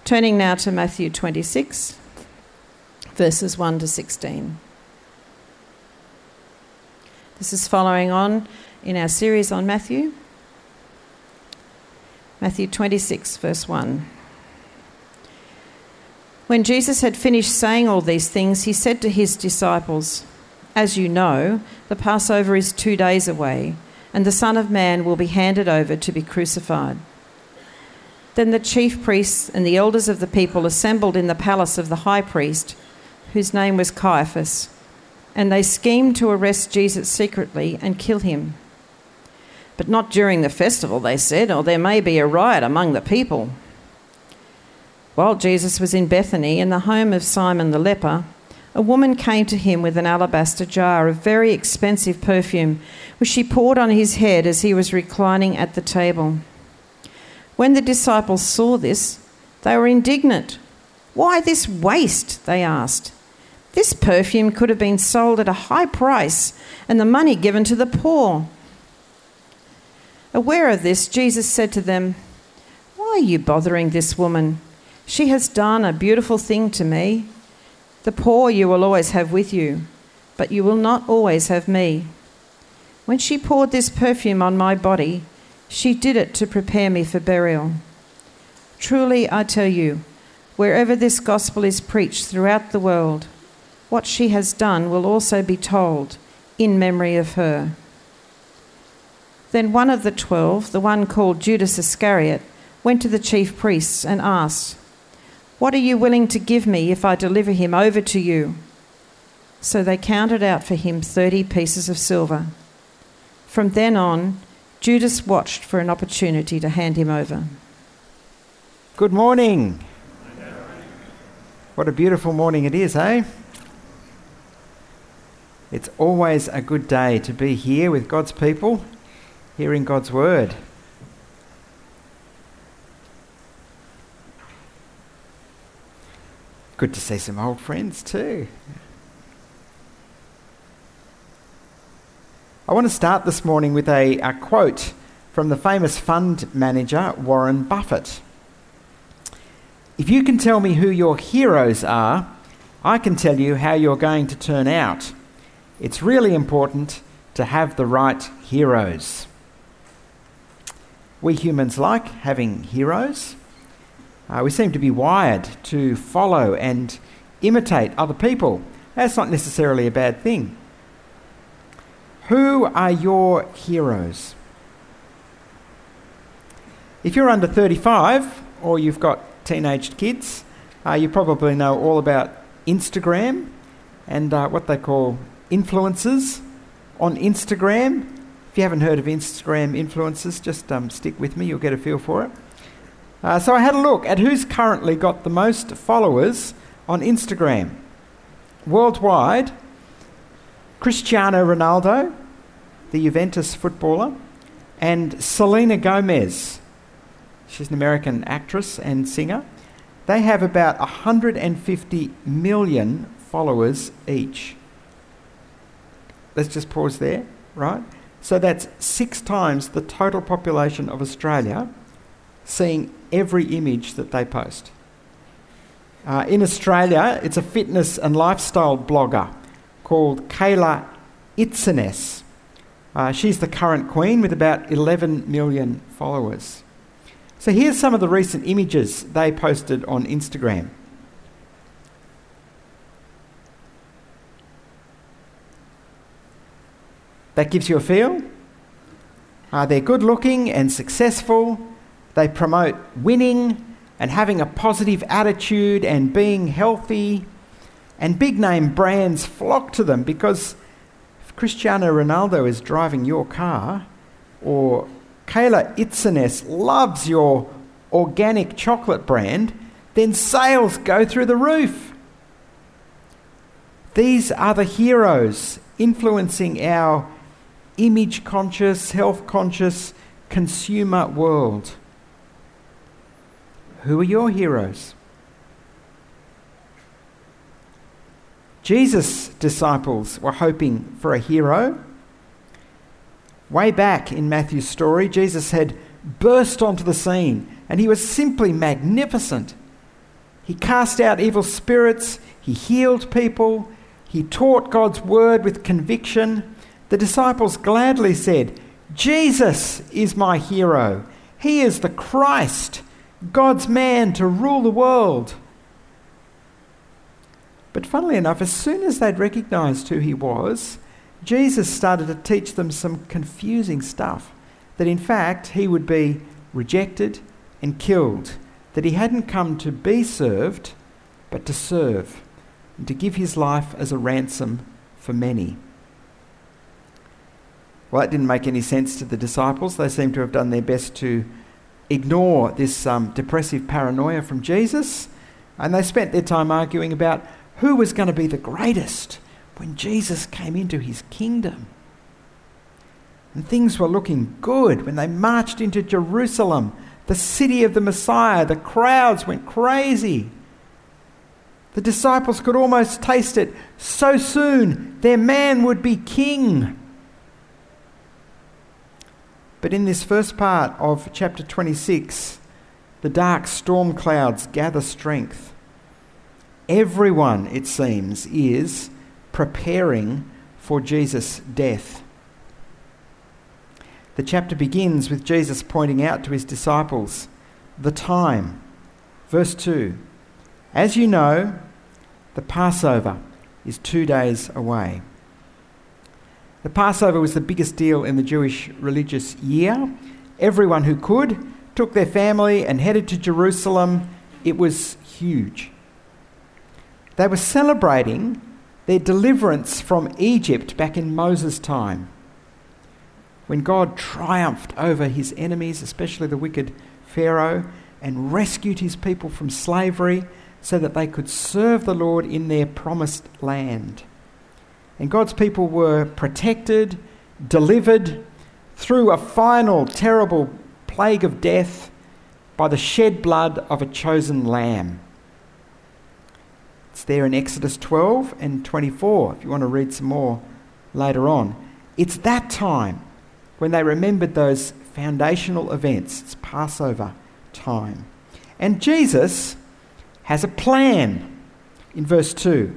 Turning now to Matthew 26, verses 1 to 16. This is following on in our series on Matthew. Matthew 26, verse 1. When Jesus had finished saying all these things, he said to his disciples, "As you know, the Passover is 2 days away, and the Son of Man will be handed over to be crucified." Then the chief priests and the elders of the people assembled in the palace of the high priest, whose name was Caiaphas, and they schemed to arrest Jesus secretly and kill him. "But not during the festival," they said, "or there may be a riot among the people." While Jesus was in Bethany, in the home of Simon the leper, a woman came to him with an alabaster jar of very expensive perfume, which she poured on his head as he was reclining at the table. When the disciples saw this, they were indignant. "Why this waste?" they asked. "This perfume could have been sold at a high price and the money given to the poor." Aware of this, Jesus said to them, "Why are you bothering this woman? She has done a beautiful thing to me. The poor you will always have with you, but you will not always have me. When she poured this perfume on my body, she did it to prepare me for burial. Truly, I tell you, wherever this gospel is preached throughout the world, what she has done will also be told in memory of her." Then one of the 12, the one called Judas Iscariot, went to the chief priests and asked, "What are you willing to give me if I deliver him over to you?" So they counted out for him 30 pieces of silver. From then on, Judas watched for an opportunity to hand him over. Good morning. What a beautiful morning it is, eh? It's always a good day to be here with God's people, hearing God's word. Good to see some old friends too. I want to start this morning with a quote from the famous fund manager Warren Buffett. "If you can tell me who your heroes are, I can tell you how you're going to turn out. It's really important to have the right heroes." We humans like having heroes. We seem to be wired to follow and imitate other people. That's not necessarily a bad thing. Who are your heroes? If you're under 35 or you've got teenaged kids, you probably know all about Instagram and what they call influencers on Instagram. If you haven't heard of Instagram influencers, just stick with me, you'll get a feel for it. So I had a look at who's currently got the most followers on Instagram. Worldwide, Cristiano Ronaldo, the Juventus footballer, and Selena Gomez, she's an American actress and singer. They have about 150 million followers each. Let's just pause there, right? So that's 6 times the total population of Australia seeing every image that they post. In Australia, it's a fitness and lifestyle blogger called Kayla Itsines. She's the current queen with about 11 million followers. So here's some of the recent images they posted on Instagram. That gives you a feel. They're good looking and successful. They promote winning and having a positive attitude and being healthy. And big name brands flock to them because if Cristiano Ronaldo is driving your car, or Kayla Itsines loves your organic chocolate brand, then sales go through the roof. These are the heroes influencing our image-conscious, health-conscious consumer world. Who are your heroes? Jesus' disciples were hoping for a hero. Way back in Matthew's story, Jesus had burst onto the scene and he was simply magnificent. He cast out evil spirits. He healed people. He taught God's word with conviction. The disciples gladly said, "Jesus is my hero. He is the Christ, God's man to rule the world." But funnily enough, as soon as they'd recognised who he was, Jesus started to teach them some confusing stuff. That in fact, he would be rejected and killed. That he hadn't come to be served, but to serve, and to give his life as a ransom for many. Well, that didn't make any sense to the disciples. They seemed to have done their best to ignore this depressive paranoia from Jesus, and they spent their time arguing about who was going to be the greatest when Jesus came into his kingdom. And things were looking good when they marched into Jerusalem, the city of the Messiah. The crowds went crazy. The disciples could almost taste it. So soon, their man would be king. But in this first part of chapter 26, the dark storm clouds gather strength. Everyone, it seems, is preparing for Jesus' death. The chapter begins with Jesus pointing out to his disciples the time. Verse 2, "As you know, the Passover is 2 days away." The Passover was the biggest deal in the Jewish religious year. Everyone who could took their family and headed to Jerusalem. It was huge. They were celebrating their deliverance from Egypt back in Moses' time, when God triumphed over his enemies, especially the wicked Pharaoh, and rescued his people from slavery so that they could serve the Lord in their promised land. And God's people were protected, delivered through a final terrible plague of death by the shed blood of a chosen lamb. It's there in Exodus 12 and 24, if you want to read some more later on. It's that time when they remembered those foundational events. It's Passover time. And Jesus has a plan in verse 2.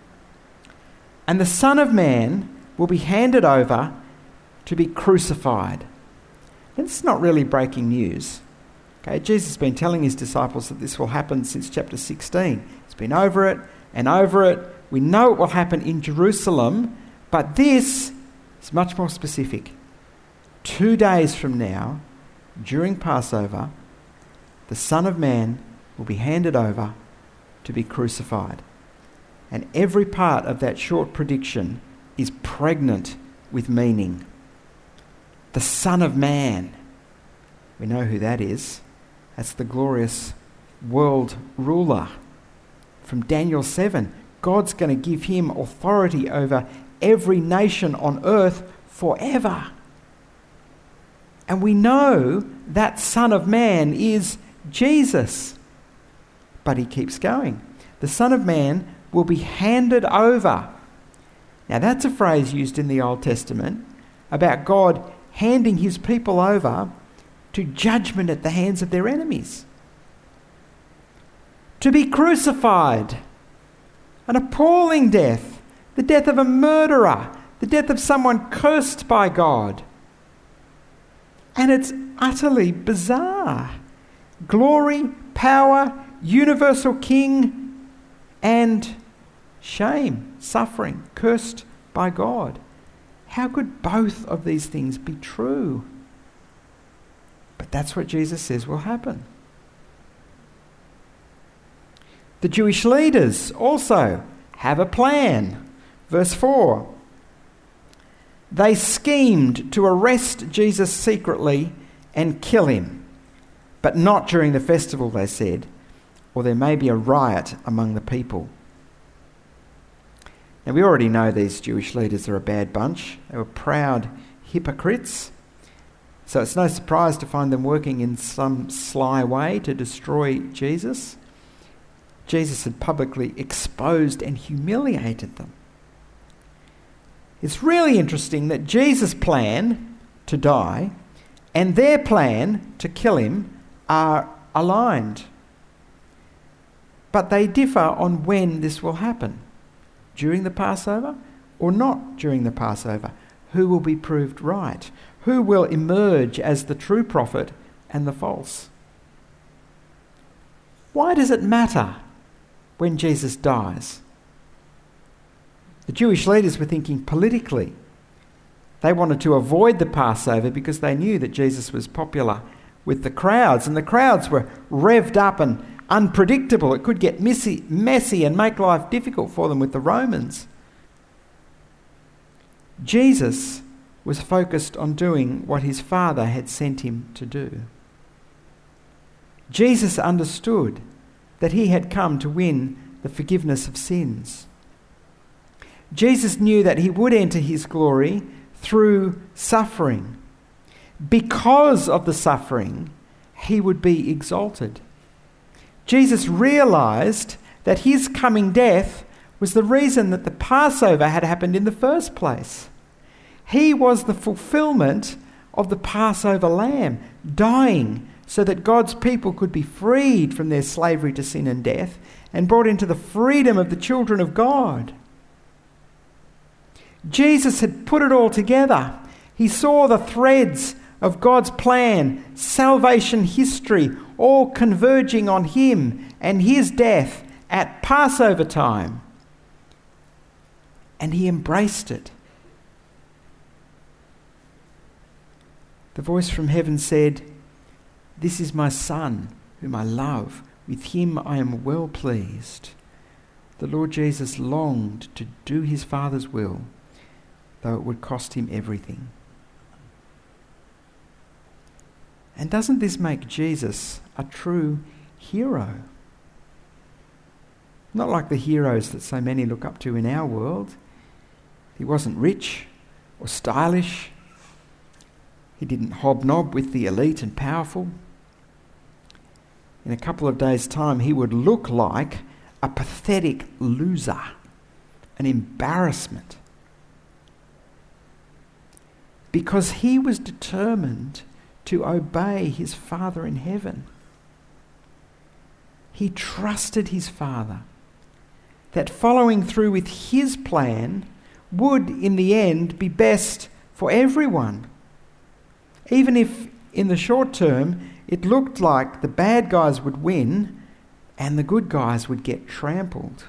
"And the Son of Man will be handed over to be crucified." And this is not really breaking news. Okay, Jesus has been telling his disciples that this will happen since chapter 16. He's been over it and over it. We know it will happen in Jerusalem, but this is much more specific. 2 days from now, during Passover, the Son of Man will be handed over to be crucified. And every part of that short prediction is pregnant with meaning. The Son of Man. We know who that is. That's the glorious world ruler. From Daniel 7, God's going to give him authority over every nation on earth forever. And we know that Son of Man is Jesus. But he keeps going. The Son of Man will be handed over. Now that's a phrase used in the Old Testament about God handing his people over to judgment at the hands of their enemies. To be crucified. An appalling death. The death of a murderer. The death of someone cursed by God. And it's utterly bizarre. Glory, power, universal king, and shame, suffering, cursed by God. How could both of these things be true? But that's what Jesus says will happen. The Jewish leaders also have a plan. Verse 4. They schemed to arrest Jesus secretly and kill him, but not during the festival, they said, or there may be a riot among the people. Now, we already know these Jewish leaders are a bad bunch. They were proud hypocrites. So it's no surprise to find them working in some sly way to destroy Jesus. Jesus had publicly exposed and humiliated them. It's really interesting that Jesus' plan to die and their plan to kill him are aligned. But they differ on when this will happen. During the Passover or not during the Passover? Who will be proved right? Who will emerge as the true prophet and the false? Why does it matter when Jesus dies? The Jewish leaders were thinking politically. They wanted to avoid the Passover because they knew that Jesus was popular with the crowds, and the crowds were revved up and unpredictable. It could get messy and make life difficult for them with the Romans. Jesus was focused on doing what his Father had sent him to do. Jesus understood that he had come to win the forgiveness of sins. Jesus knew that he would enter his glory through suffering. Because of the suffering, he would be exalted. Jesus realised that his coming death was the reason that the Passover had happened in the first place. He was the fulfilment of the Passover lamb, dying so that God's people could be freed from their slavery to sin and death and brought into the freedom of the children of God. Jesus had put it all together. He saw the threads of God's plan, salvation history, all converging on him and his death at Passover time. And he embraced it. The voice from heaven said, "This is my Son, whom I love. With him I am well pleased." The Lord Jesus longed to do his Father's will, though it would cost him everything. And doesn't this make Jesus a true hero? Not like the heroes that so many look up to in our world. He wasn't rich or stylish. He didn't hobnob with the elite and powerful. In a couple of days' time, he would look like a pathetic loser, an embarrassment. Because he was determined to obey his Father in heaven. He trusted his Father that following through with his plan would, in the end, be best for everyone. Even if, in the short term, it looked like the bad guys would win and the good guys would get trampled.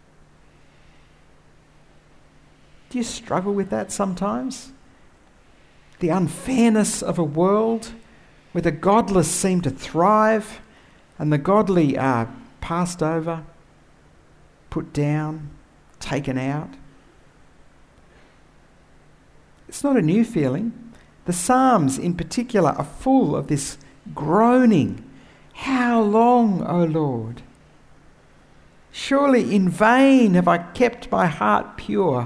Do you struggle with that sometimes? The unfairness of a world where the godless seem to thrive and the godly are passed over, put down, taken out. It's not a new feeling. The Psalms in particular are full of this groaning. How long, O Lord? Surely in vain have I kept my heart pure.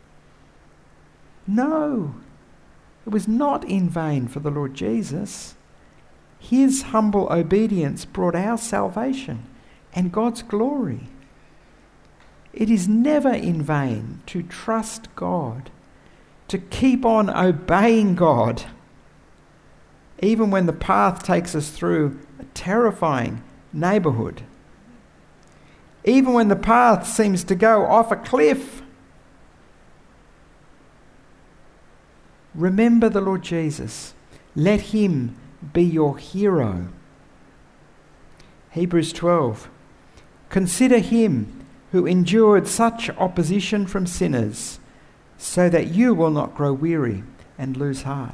No, it was not in vain for the Lord Jesus. His humble obedience brought our salvation and God's glory. It is never in vain to trust God, to keep on obeying God, even when the path takes us through a terrifying neighbourhood, even when the path seems to go off a cliff. Remember the Lord Jesus. Let him be your hero. Hebrews 12. Consider him who endured such opposition from sinners, so that you will not grow weary and lose heart.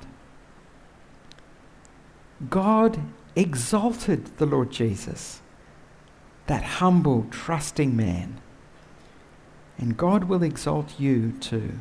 God exalted the Lord Jesus, that humble, trusting man. And God will exalt you too.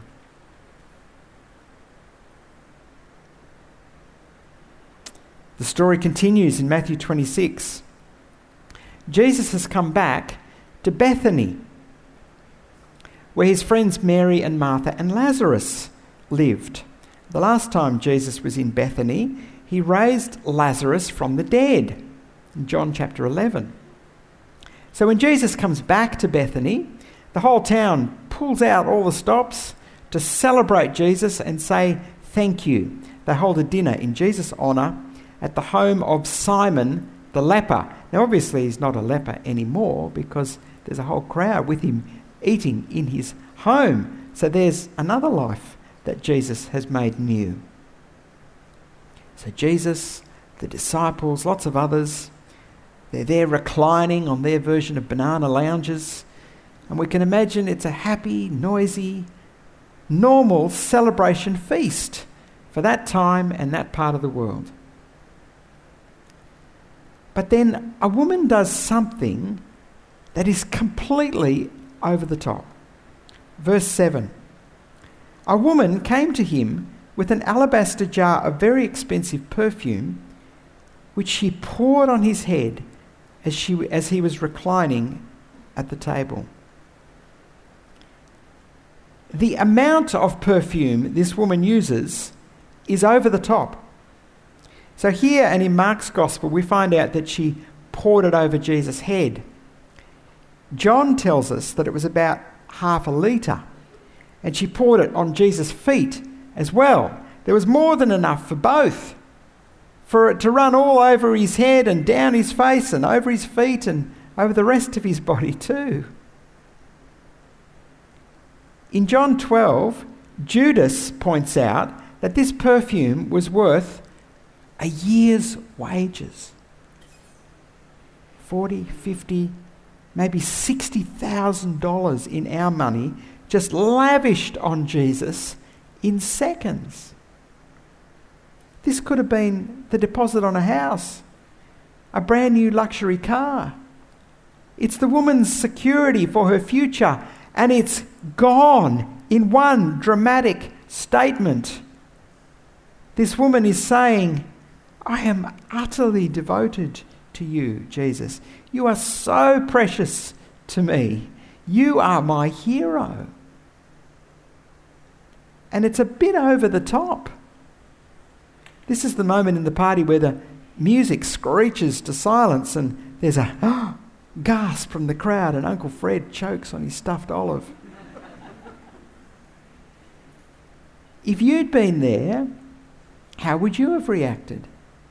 The story continues in Matthew 26. Jesus has come back to Bethany, where his friends Mary and Martha and Lazarus lived. The last time Jesus was in Bethany, he raised Lazarus from the dead, in John chapter 11. So when Jesus comes back to Bethany, the whole town pulls out all the stops to celebrate Jesus and say thank you. They hold a dinner in Jesus' honour at the home of Simon the leper. Now obviously he's not a leper anymore because there's a whole crowd with him eating in his home. So there's another life that Jesus has made new. So Jesus, the disciples, lots of others, they're there reclining on their version of banana lounges. And we can imagine it's a happy, noisy, normal celebration feast for that time and that part of the world. But then a woman does something that is completely over the top. Verse 7. A woman came to him with an alabaster jar of very expensive perfume, which she poured on his head as he was reclining at the table. The amount of perfume this woman uses is over the top. So here and in Mark's Gospel, we find out that she poured it over Jesus' head. John tells us that it was about half a litre, and she poured it on Jesus' feet as well. There was more than enough for both, for it to run all over his head and down his face and over his feet and over the rest of his body too. In John 12, Judas points out that this perfume was worth a year's wages. 40, 50, maybe $60,000 in our money just lavished on Jesus in seconds. This could have been the deposit on a house, a brand new luxury car. It's the woman's security for her future, and it's gone in one dramatic statement. This woman is saying, I am utterly devoted to you, Jesus. You are so precious to me. You are my hero. And it's a bit over the top. This is the moment in the party where the music screeches to silence and there's a gasp from the crowd and Uncle Fred chokes on his stuffed olive. If you'd been there, how would you have reacted?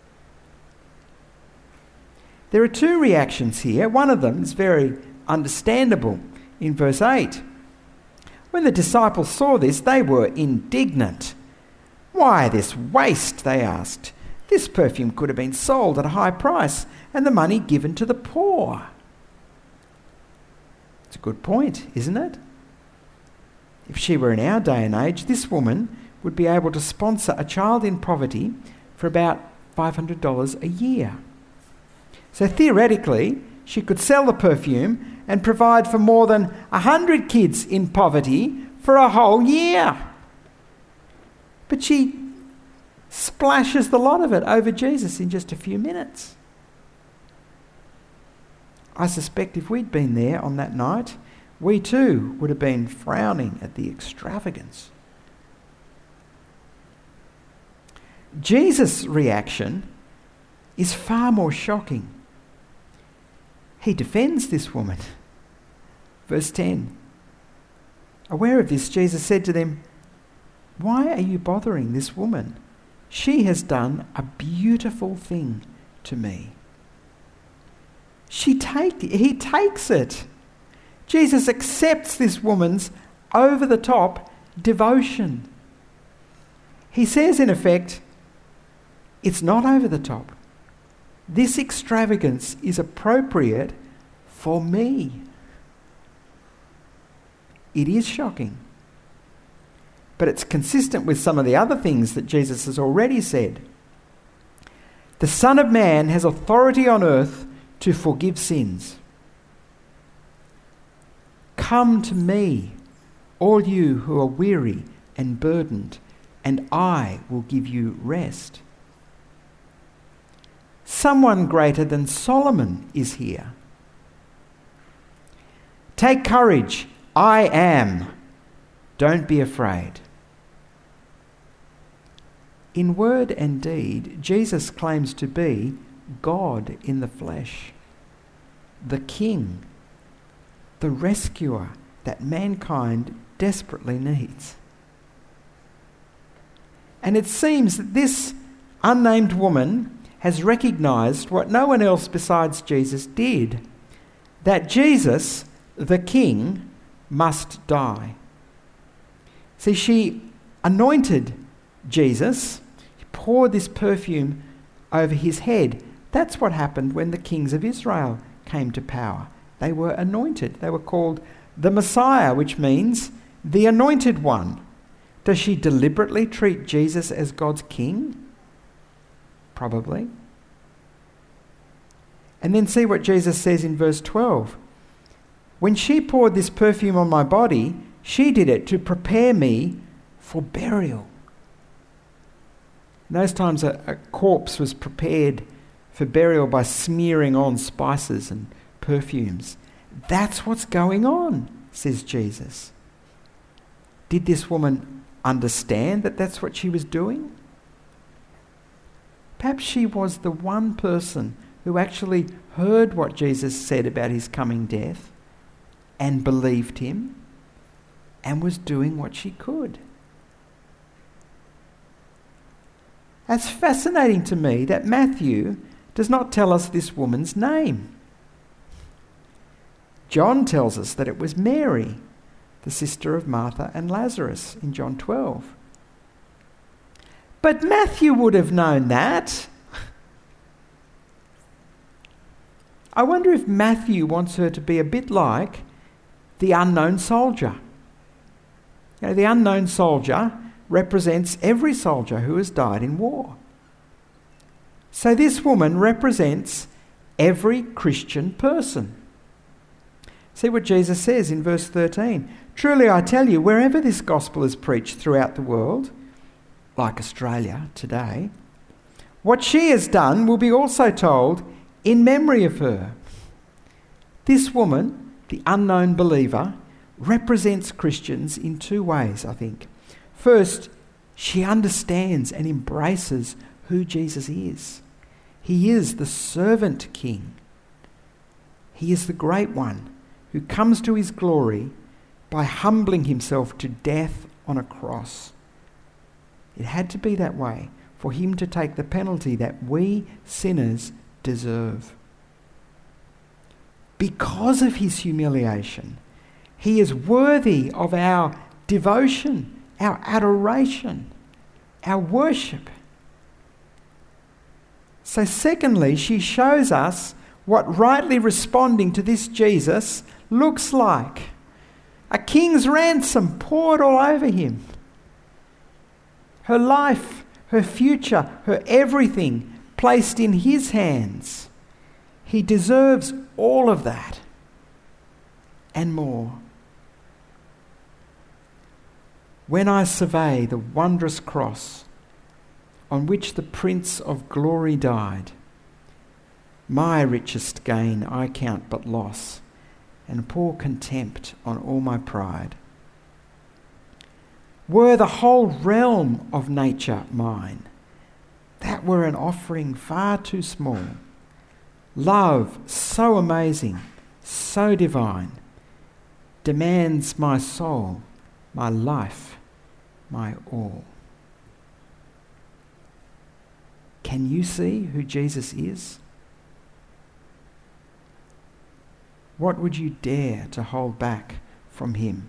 There are two reactions here. One of them is very understandable in verse 8. When the disciples saw this, they were indignant. Why this waste, they asked. This perfume could have been sold at a high price and the money given to the poor. It's a good point, isn't it? If she were in our day and age, this woman would be able to sponsor a child in poverty for about $500 a year. So theoretically, she could sell the perfume and provide for more than 100 kids in poverty for a whole year. But she splashes the lot of it over Jesus in just a few minutes. I suspect if we'd been there on that night, we too would have been frowning at the extravagance. Jesus' reaction is far more shocking. He defends this woman. Verse 10. Aware of this, Jesus said to them, "Why are you bothering this woman? She has done a beautiful thing to me." He takes it. Jesus accepts this woman's over-the-top devotion. He says, in effect, it's not over the top. This extravagance is appropriate for me. It is shocking, but it's consistent with some of the other things that Jesus has already said. The Son of Man has authority on earth to forgive sins. Come to me, all you who are weary and burdened, and I will give you rest. Someone greater than Solomon is here. Take courage, I am. Don't be afraid. In word and deed, Jesus claims to be God in the flesh, the King, the rescuer that mankind desperately needs. And it seems that this unnamed woman has recognised what no one else besides Jesus did, that Jesus, the King, must die. See, she anointed Jesus, poured this perfume over his head. That's what happened when the kings of Israel came to power. They were anointed. They were called the Messiah, which means the anointed one. Does she deliberately treat Jesus as God's king? Probably. And then see what Jesus says in verse 12. When she poured this perfume on my body, she did it to prepare me for burial. In those times, a corpse was prepared for burial by smearing on spices and perfumes. That's what's going on, says Jesus. Did this woman understand that that's what she was doing? Perhaps she was the one person who actually heard what Jesus said about his coming death and believed him and was doing what she could. It's fascinating to me that Matthew does not tell us this woman's name. John tells us that it was Mary, the sister of Martha and Lazarus, in John 12. But Matthew would have known that. I wonder if Matthew wants her to be a bit like the unknown soldier. You know, the unknown soldier represents every soldier who has died in war. So this woman represents every Christian person. See what Jesus says in verse 13. Truly I tell you, wherever this gospel is preached throughout the world, like Australia today, what she has done will be also told in memory of her. This woman, the unknown believer, represents Christians in two ways, I think. First, she understands and embraces who Jesus is. He is the servant king. He is the great one who comes to his glory by humbling himself to death on a cross. It had to be that way for him to take the penalty that we sinners deserve. Because of his humiliation, he is worthy of our devotion, our adoration, our worship. So secondly, she shows us what rightly responding to this Jesus looks like. A king's ransom poured all over him. Her life, her future, her everything placed in his hands. He deserves all of that and more. When I survey the wondrous cross on which the Prince of Glory died, my richest gain I count but loss, and pour contempt on all my pride. Were the whole realm of nature mine, that were an offering far too small. Love so amazing, so divine, demands my soul, my life, my all. Can you see who Jesus is? What would you dare to hold back from him?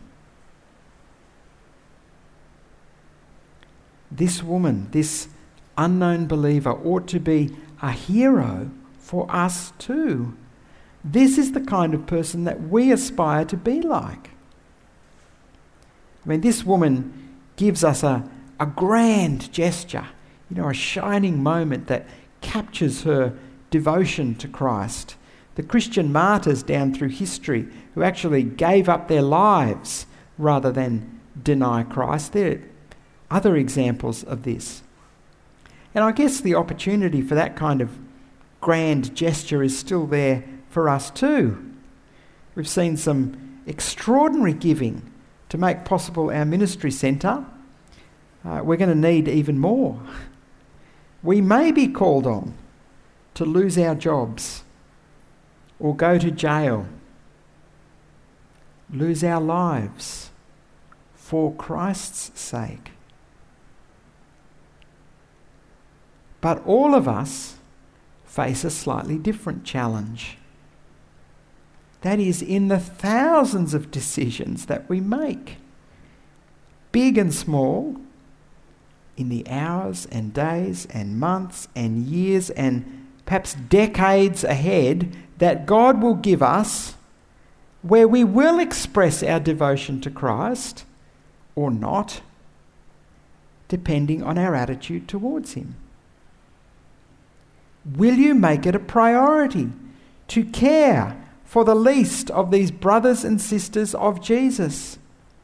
This woman, this unknown believer, ought to be a hero for us too. This is the kind of person that we aspire to be like. I mean, this woman gives us a grand gesture, a shining moment that captures her devotion to Christ. The Christian martyrs down through history who actually gave up their lives rather than deny Christ, they're other examples of this. And I guess the opportunity for that kind of grand gesture is still there for us too. We've seen some extraordinary giving to make possible our ministry centre. We're going to need even more. We may be called on to lose our jobs or go to jail, lose our lives for Christ's sake. But all of us face a slightly different challenge. That is, in the thousands of decisions that we make, big and small, in the hours and days and months and years and perhaps decades ahead, that God will give us, where we will express our devotion to Christ or not, depending on our attitude towards him. Will you make it a priority to care for the least of these brothers and sisters of Jesus?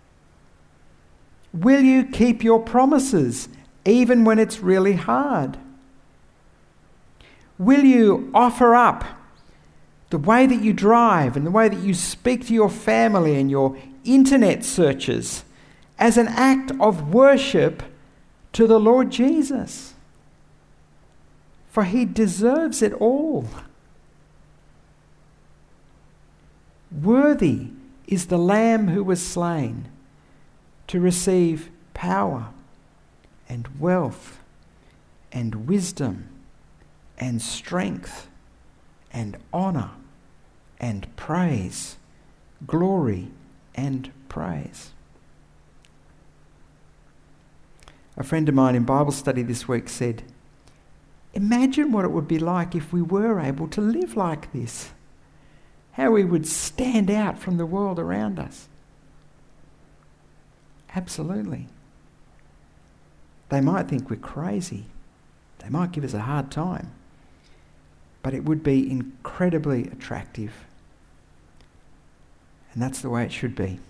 Will you keep your promises even when it's really hard? Will you offer up the way that you drive and the way that you speak to your family and your internet searches as an act of worship to the Lord Jesus? For he deserves it all. Worthy is the Lamb who was slain to receive power and wealth and wisdom and strength and honour and praise, glory and praise. A friend of mine in Bible study this week said, imagine what it would be like if we were able to live like this. How we would stand out from the world around us. Absolutely. They might think we're crazy. They might give us a hard time. But it would be incredibly attractive. And that's the way it should be.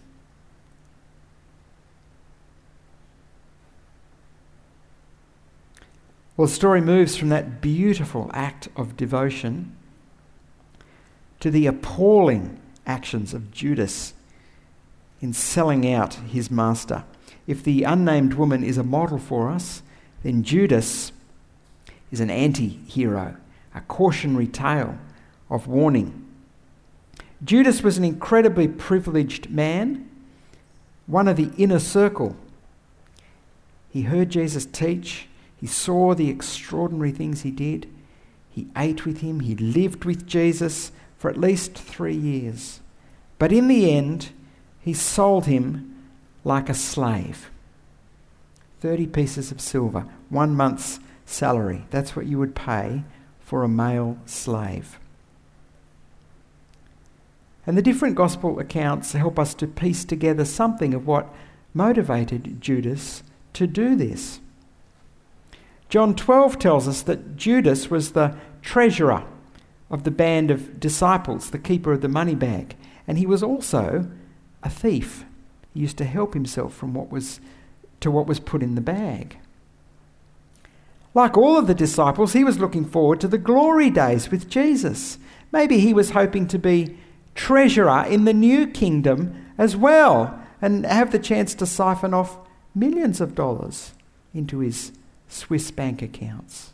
Well, the story moves from that beautiful act of devotion to the appalling actions of Judas in selling out his master. If the unnamed woman is a model for us, then Judas is an anti-hero, a cautionary tale of warning. Judas was an incredibly privileged man, one of the inner circle. He heard Jesus teach. He saw the extraordinary things he did. He ate with him. He lived with Jesus for at least 3 years. But in the end, he sold him like a slave. 30 pieces of silver, 1 month's salary. That's what you would pay for a male slave. And the different gospel accounts help us to piece together something of what motivated Judas to do this. John 12 tells us that Judas was the treasurer of the band of disciples, the keeper of the money bag, and he was also a thief. He used to help himself from what was put in the bag. Like all of the disciples, he was looking forward to the glory days with Jesus. Maybe he was hoping to be treasurer in the new kingdom as well and have the chance to siphon off millions of dollars into his Swiss bank accounts.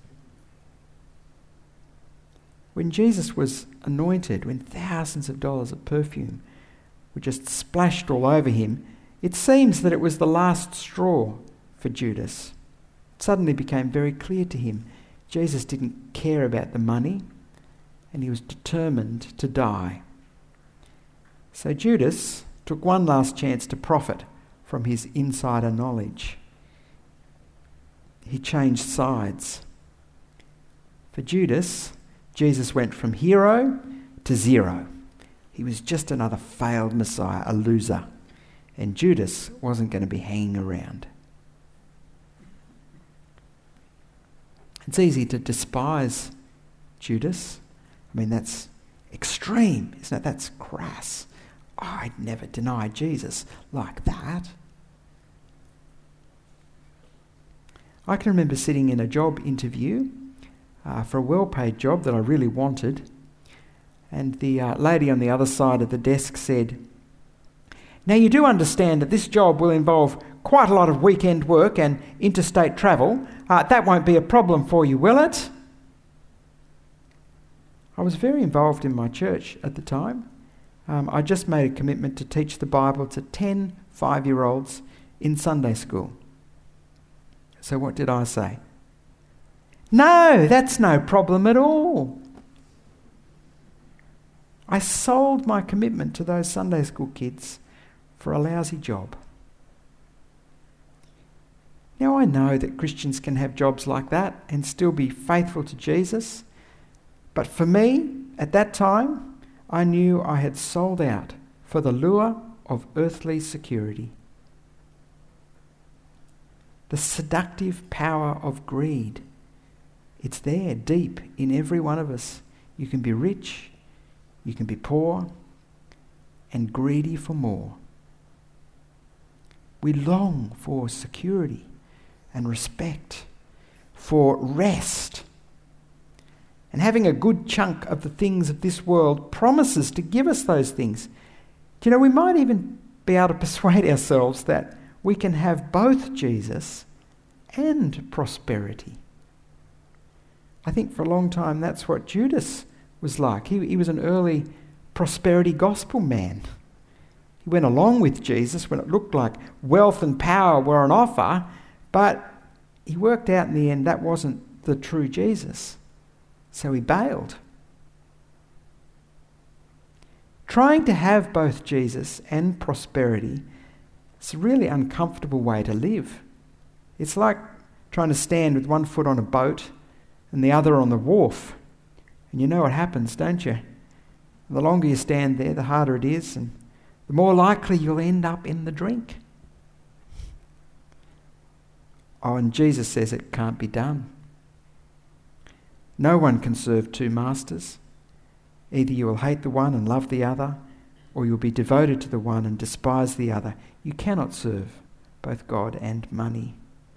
When Jesus was anointed, when thousands of dollars of perfume were just splashed all over him, it seems that it was the last straw for Judas. It suddenly became very clear to him Jesus didn't care about the money, and he was determined to die. So Judas took one last chance to profit from his insider knowledge. He changed sides. For Judas, Jesus went from hero to zero. He was just another failed Messiah, a loser. And Judas wasn't going to be hanging around. It's easy to despise Judas. I mean, that's extreme, isn't it? That's crass. I'd never deny Jesus like that. I can remember sitting in a job interview for a well-paid job that I really wanted, and the lady on the other side of the desk said, "Now you do understand that this job will involve quite a lot of weekend work and interstate travel. That won't be a problem for you, will it?" I was very involved in my church at the time. I just made a commitment to teach the Bible to 10 5-year-olds in Sunday school. So what did I say? No, that's no problem at all. I sold my commitment to those Sunday school kids for a lousy job. Now I know that Christians can have jobs like that and still be faithful to Jesus, but for me, at that time, I knew I had sold out for the lure of earthly security. The seductive power of greed. It's there, deep in every one of us. You can be rich, you can be poor, and greedy for more. We long for security and respect, for rest. And having a good chunk of the things of this world promises to give us those things. Do you know, we might even be able to persuade ourselves that we can have both Jesus and prosperity. I think for a long time that's what Judas was like. He was an early prosperity gospel man. He went along with Jesus when it looked like wealth and power were on offer, but he worked out in the end that wasn't the true Jesus. So he bailed. Trying to have both Jesus and prosperity is a really uncomfortable way to live. It's like trying to stand with one foot on a boat and the other on the wharf. And you know what happens, don't you? The longer you stand there, the harder it is, and the more likely you'll end up in the drink. Oh, and Jesus says it can't be done. No one can serve two masters. Either you will hate the one and love the other, or you'll be devoted to the one and despise the other. You cannot serve both God and money.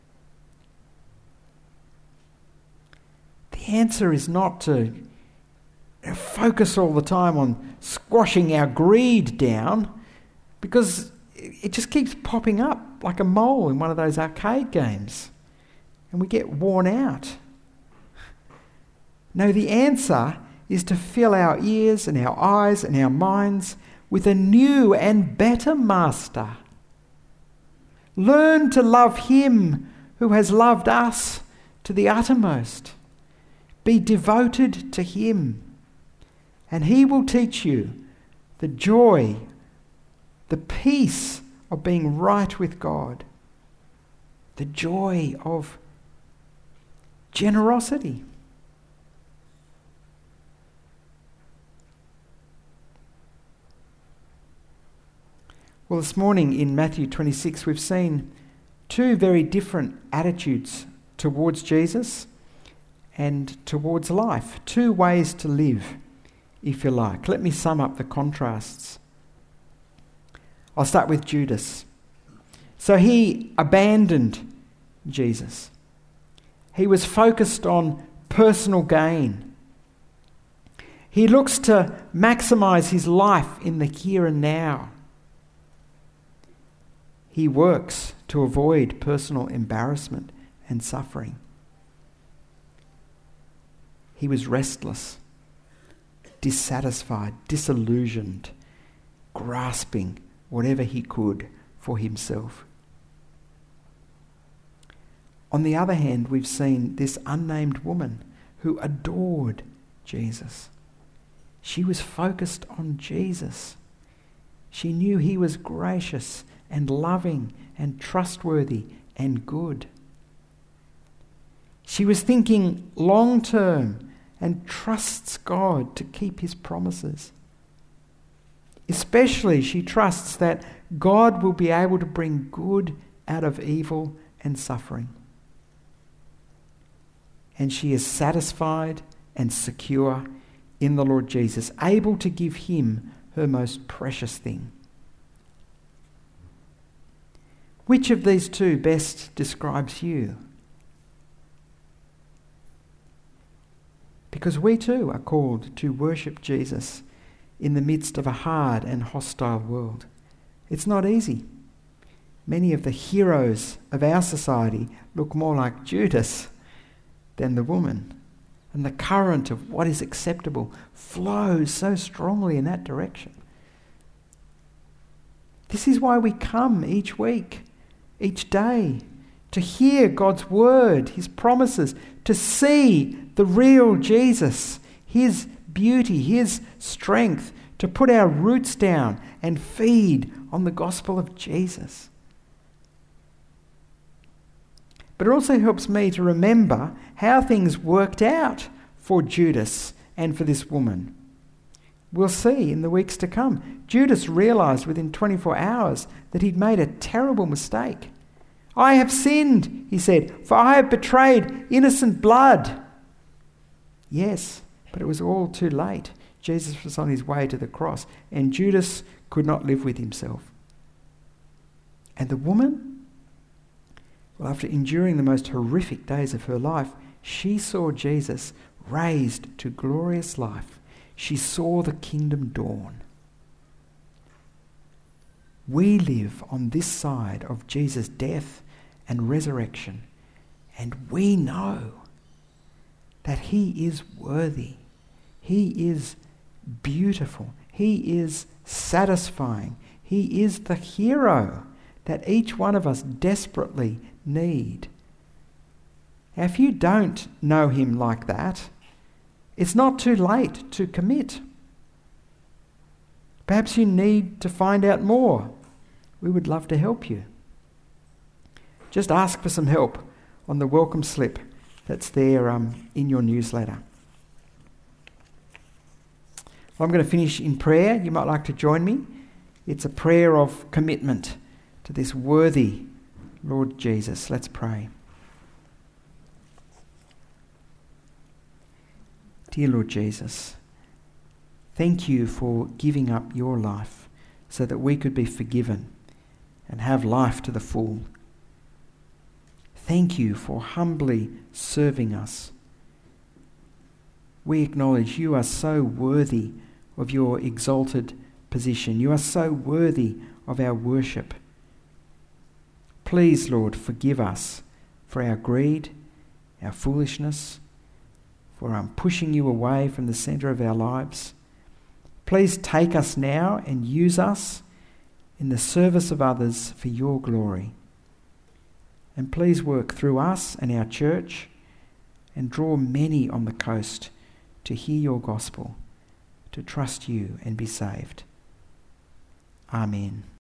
The answer is not to focus all the time on squashing our greed down, because it just keeps popping up like a mole in one of those arcade games, and we get worn out. No, the answer is to fill our ears and our eyes and our minds with a new and better master. Learn to love him who has loved us to the uttermost. Be devoted to him, and he will teach you the joy, the peace of being right with God, the joy of generosity. Well, this morning in Matthew 26, we've seen two very different attitudes towards Jesus and towards life. Two ways to live, if you like. Let me sum up the contrasts. I'll start with Judas. So he abandoned Jesus. He was focused on personal gain. He looks to maximize his life in the here and now. He works to avoid personal embarrassment and suffering. He was restless, dissatisfied, disillusioned, grasping whatever he could for himself. On the other hand, we've seen this unnamed woman who adored Jesus. She was focused on Jesus. She knew he was gracious and loving and trustworthy and good. She was thinking long term and trusts God to keep his promises. Especially she trusts that God will be able to bring good out of evil and suffering. And she is satisfied and secure in the Lord Jesus, able to give him her most precious thing. Which of these two best describes you? Because we too are called to worship Jesus in the midst of a hard and hostile world. It's not easy. Many of the heroes of our society look more like Judas than the woman. And the current of what is acceptable flows so strongly in that direction. This is why we come each week, each day, to hear God's word, his promises, to see the real Jesus, his beauty, his strength, to put our roots down and feed on the gospel of Jesus. But it also helps me to remember how things worked out for Judas and for this woman. We'll see in the weeks to come. Judas realised within 24 hours that he'd made a terrible mistake. I have sinned, he said, for I have betrayed innocent blood. Yes, but it was all too late. Jesus was on his way to the cross, and Judas could not live with himself. And the woman, well, after enduring the most horrific days of her life, she saw Jesus raised to glorious life. She saw the kingdom dawn. We live on this side of Jesus' death and resurrection, and we know that he is worthy. He is beautiful. He is satisfying. He is the hero that each one of us desperately need. Now, if you don't know him like that, it's not too late to commit. Perhaps you need to find out more. We would love to help you. Just ask for some help on the welcome slip that's there in your newsletter. Well, I'm going to finish in prayer. You might like to join me. It's a prayer of commitment to this worthy Lord Jesus. Let's pray. Dear Lord Jesus, thank you for giving up your life so that we could be forgiven and have life to the full. Thank you for humbly serving us. We acknowledge you are so worthy of your exalted position. You are so worthy of our worship. Please, Lord, forgive us for our greed, our foolishness, for pushing you away from the centre of our lives. Please take us now and use us in the service of others for your glory. And please work through us and our church and draw many on the coast to hear your gospel, to trust you and be saved. Amen.